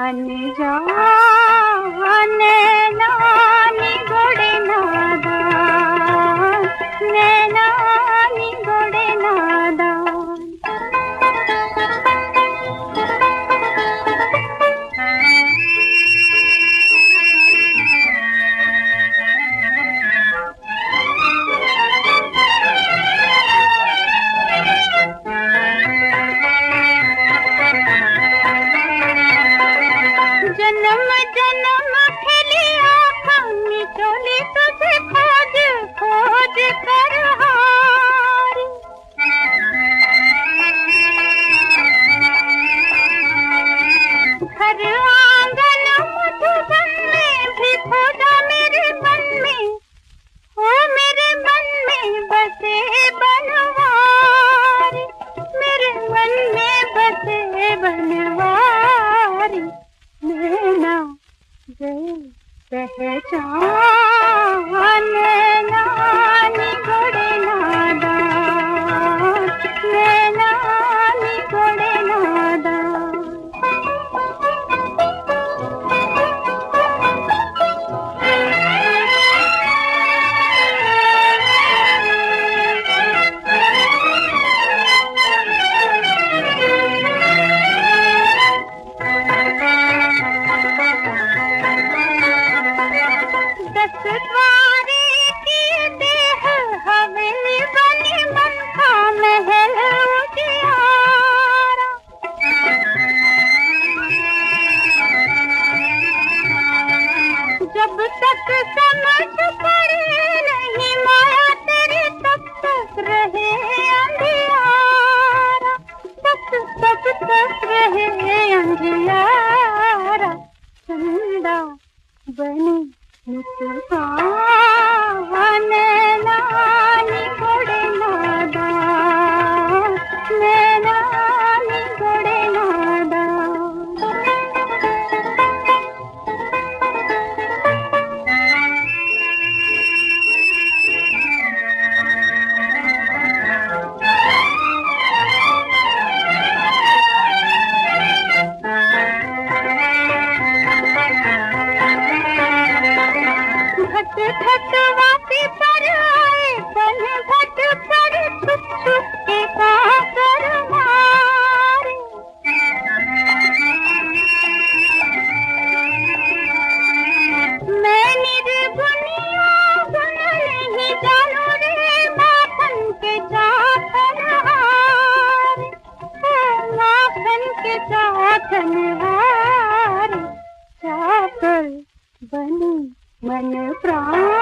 अनजाने नानी गोड़े नादान, नानी गोड़े नादान। जन्म जन्म खेली आँखों चोली तुझे खोज खोज कर हारी। घर आंगन मधुबन में भी खोजा मेरे मन में, हो मेरे मन में बसे बनवारी, मेरे मन में बसे बनवारी। नैना गए पहचान, नानी गोड़े नादान, नानी गोड़े नादान। द्वारे की देह हवेली बनी, मन का महल उजियारा। जब तक समझ पड़े नहीं माया तेरी, तब तक रहे अंधियारा, तब तक रहे अंधियारा। चंदा बनी मुस्कान, नानी गोड़े नादान, नानी गोड़े नादान। घट घट वापी पर आए, बन घट पर छुप छुप के काकर मारे। मैं निर्गुनिया गुण नहीं जानू रे, माखन के चाखन हारे, माखन के चाखन हारे। चाकर बनी मन प्राण।